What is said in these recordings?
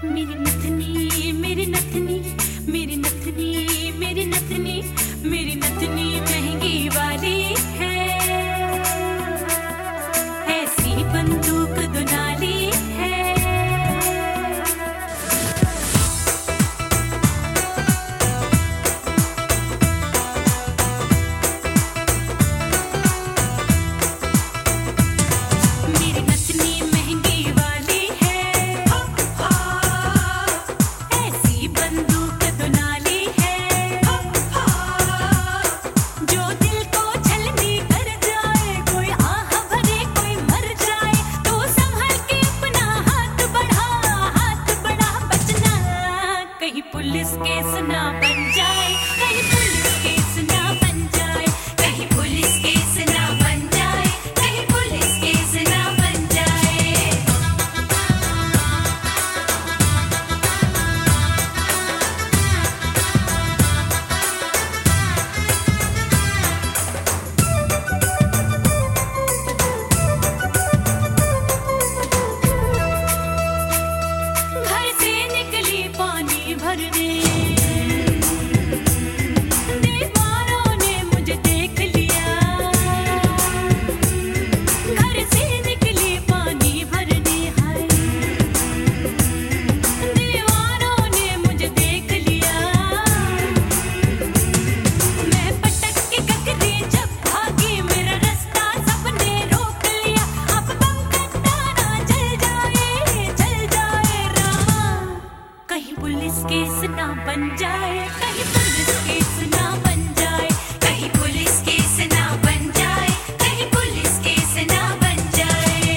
मेरी नथनी मेरी नथनी मेरी नथनी मेरी नथनी मेरी नथनी महंगी वाली है, ऐसी बंदूक दुनाली है। मेरी नथनी महंगी वाली है, ऐसी बंदूक दुनाली है, जो दिल को छलनी कर जाए, कोई आह भरे कोई मर जाए, तो संभल के अपना हाथ बढ़ा बचना, कहीं पुलिस केस ना बन जाए, कहीं पुलिस केस ना बन जाए, कहीं पुलिस केस ना बन जाए, कहीं पुलिस केस ना बन जाए। घर से निकली पानी भरने, दीवारों ने मुझे देख लिया। घर से निकली पानी भरने, हाय दीवारों ने मुझे देख लिया। मैं पटक के गगरी जब भागी, मेरा रास्ता सबने रोक लिया। अब बम खटाना जल जाए रामा, कहीं पुलिस केस ना बन जाए, कहीं पुलिस केस ना बन जाए, कहीं पुलिस केस ना बन जाए, कहीं पुलिस केस ना बन जाए।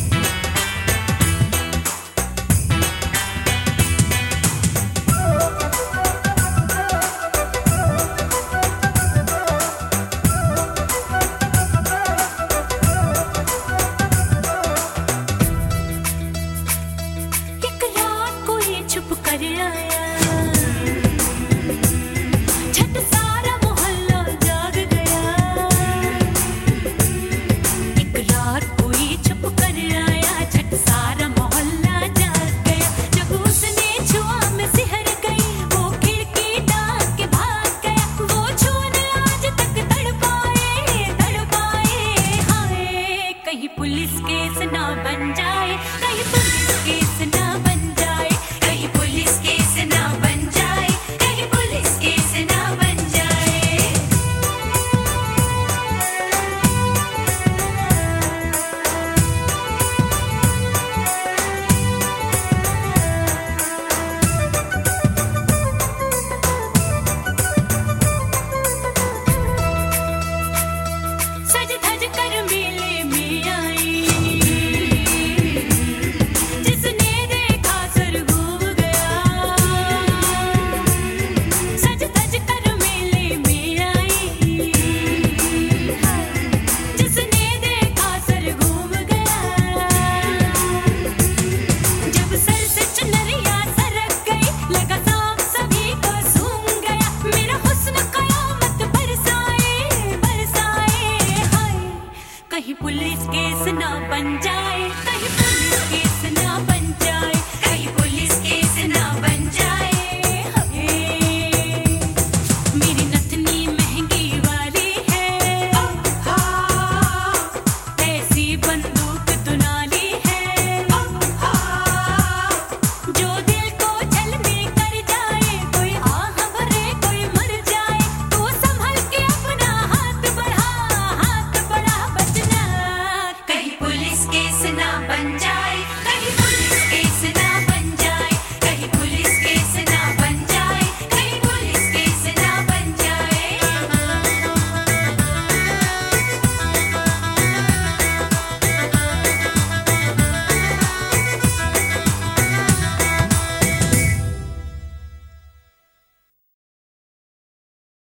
एक रात कोई छुप कर आया, झट सारा मोहल्ला जाग गया। एक रात कोई छुप कर आया, झट सारा मोहल्ला जाग गया। जब उसने छुआ मैं सिहर गई, वो खिड़की डाल के भाग गया। वो छूने आज तक तड़पाए हाय, कहीं पुलिस केस ना बन जाए, कहीं पुलिस केस ना बन जाए, कहीं पुलिस केस ना बन जाए, कहीं पुलिस केस ना बन जाए। सज धज कर मेले में आई, जिसने देखा सर घूम गया। सज धज कर मेले में आई, जिसने देखा सर घूम गया। जब सर से चुनरिया सरक गई, लगा सांप सभी को सूंघ गया। मेरा हुस्न कयामत बरसाए हाय, कहीं पुलिस केस ना बन जाए, कहीं पुलिस केस ना बन जाए।